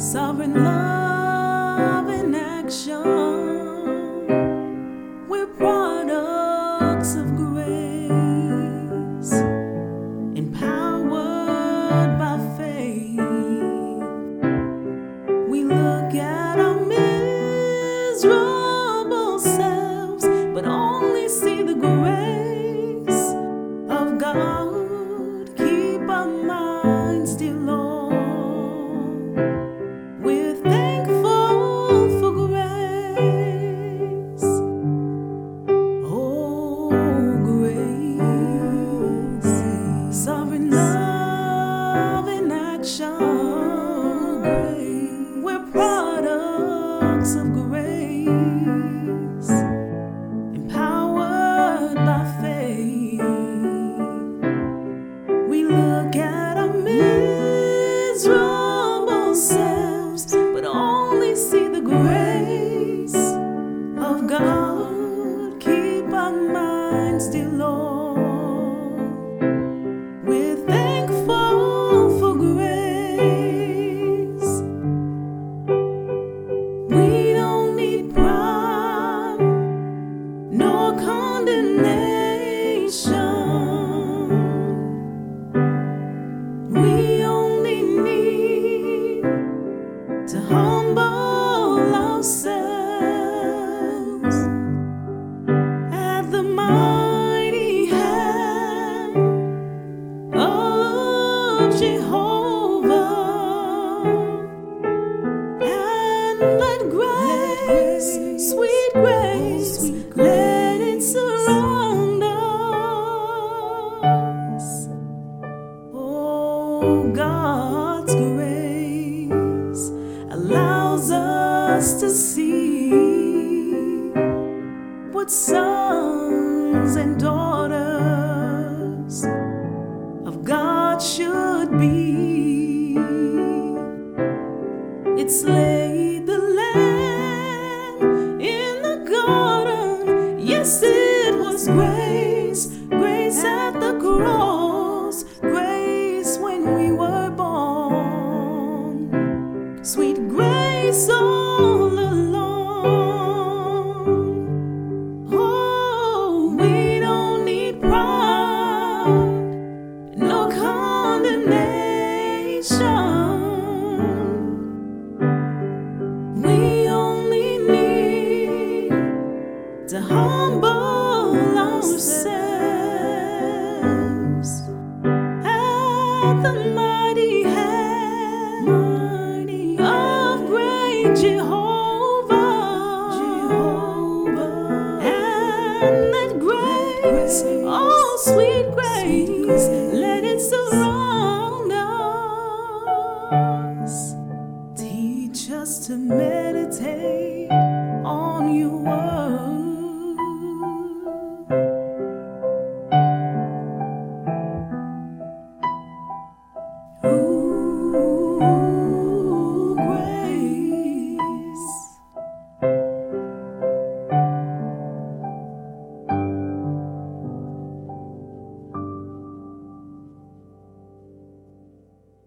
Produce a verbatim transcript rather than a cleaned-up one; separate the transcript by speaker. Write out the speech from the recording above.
Speaker 1: Sovereign love in action. We're products of grace, empowered by faith. We look at our miserable selves, but only see the grace of God. Keep our minds, dear Lord. We're thankful for grace. Oh, grace. Sovereign love in action. Grace. We're products of grace, empowered by faith. We look at our miserable selves, but only see the grace of God. Keep our minds, dear Lord. We're thankful for grace. We don't need pride nor condemnation. We only need to humble ourselves at the mighty hand of Jehovah, and let grace, sweet grace, let it surround us. Oh, God's grace allows us to see what sons and daughters of God should be. It's laid the lamb in the garden. Yes, it was grace, grace at the cross, grace when we were born, sweet grace all along. Oh, we don't need pride, no condemnation. We only need to humble ourselves at the mighty hand of great Jehovah, Jehovah. And let grace, oh sweet grace, let it surround us. Teach us to meditate